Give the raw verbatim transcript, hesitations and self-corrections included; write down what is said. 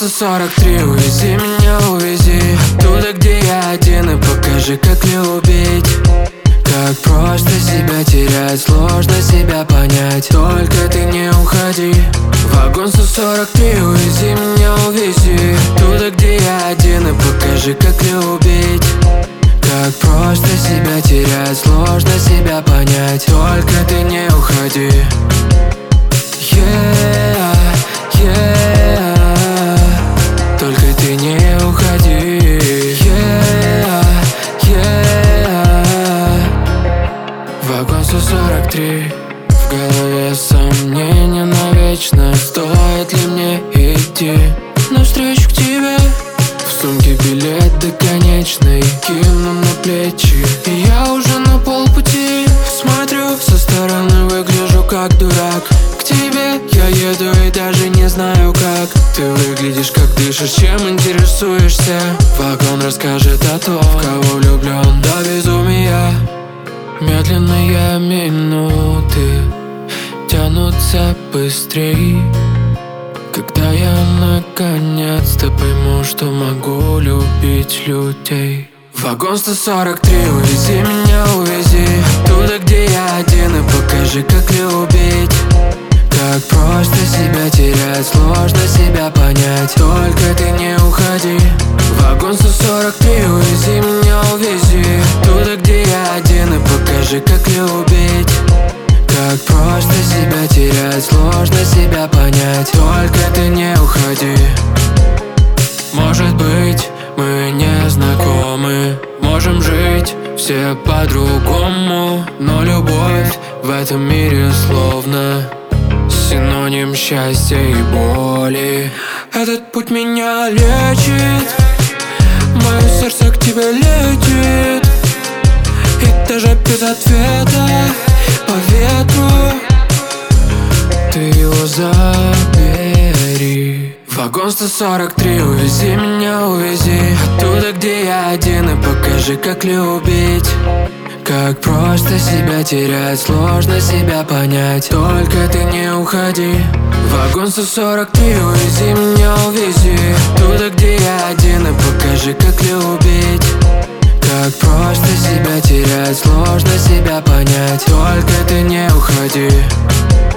сто сорок три, увези меня, увези туда, где я один, и покажи, как любить. Как просто себя терять, сложно себя понять. Только ты не уходи. Вагон сто сорок три, увези меня, увези туда, где я один, и покажи, как любить. Как просто себя терять, сложно себя понять. Только ты не уходи. Yeah, yeah. Только ты не уходи. Yeah, yeah. Вагон сто сорок три. В голове сомнения навечно. Стоит ли мне идти навстречу к тебе? В сумке билет до конечной кину на плечи, и я уже на полпути. Смотрю со стороны, выгляжу как дурак. К тебе я еду и даже не знаю как. Ты выглядишь как дышишь, чем интересуешься. Вагон расскажет о том, в кого влюблен до безумия. Медленные минуты тянутся быстрей, когда я наконец-то пойму, что могу любить людей. Вагон сто сорок три, увези меня, увези туда, где я один, и покажи, как любить. Как просто себя терять, сложно себя понять. Только ты не уходи. Вагон сто сорок три, увези меня, увези туда, где я один, и покажи, как любить. Как просто себя терять, сложно себя понять. Только ты не уходи. Может быть, мы не знакомы, можем жить все по-другому, но любовь в этом мире словно синоним счастья и боли. Этот путь меня лечит, мое сердце к тебе летит, и даже без ответа по ветру ты его забери. Вагон сто сорок три, увези меня, увези туда, где я один, и покажи, как любить. Как просто себя терять, сложно себя понять. Только ты не уходи. Вагон сто сорок три, увези меня, увези туда, где я один, и покажи, как любить. Как просто себя терять, сложно себя понять. Только ты не уходи.